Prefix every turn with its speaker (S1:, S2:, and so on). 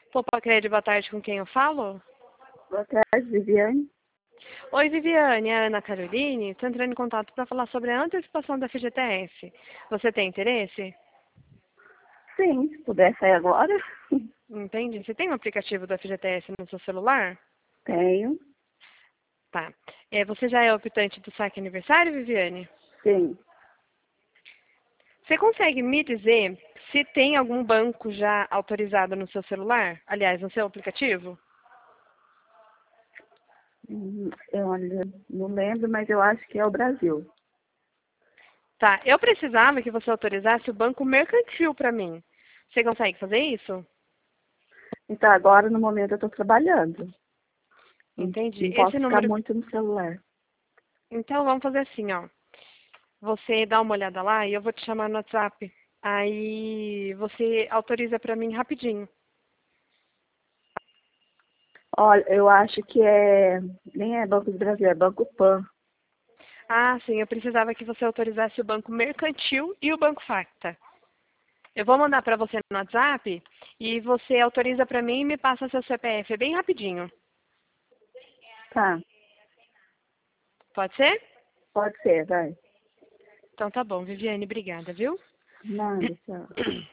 S1: Poupa Crédito, boa tarde, com quem eu falo?
S2: Boa tarde, Viviane.
S1: Oi, Viviane, é a Ana Caroline. Estou entrando em contato para falar sobre a antecipação da FGTS. Você tem interesse?
S2: Sim, se puder sair agora.
S1: Entendi. Você tem um aplicativo do FGTS no seu celular?
S2: Tenho.
S1: Tá. Você já é optante do saque aniversário, Viviane?
S2: Sim.
S1: Você consegue me dizer se tem algum banco já autorizado no seu celular? Aliás, no seu aplicativo?
S2: Olha, não lembro, mas eu acho que é o Brasil.
S1: Tá. Eu precisava que você autorizasse o banco mercantil para mim. Você consegue fazer isso?
S2: Então, agora, no momento, eu estou trabalhando. Não,
S1: Entendi.
S2: não posso
S1: Esse
S2: ficar
S1: número.
S2: muito no celular.
S1: Então vamos fazer assim, ó. Você dá uma olhada lá e eu vou te chamar no WhatsApp. Aí você autoriza para mim rapidinho.
S2: Olha, eu acho que nem é Banco do Brasil, é Banco Pan.
S1: Ah, sim, eu precisava que você autorizasse o banco mercantil e o banco Facta. Eu vou mandar para você no WhatsApp e você autoriza para mim e me passa seu CPF. É bem rapidinho.
S2: Tá,
S1: Pode ser?
S2: pode ser, vai.
S1: Então tá bom, Viviane, obrigada, viu?
S2: Nada, tchau.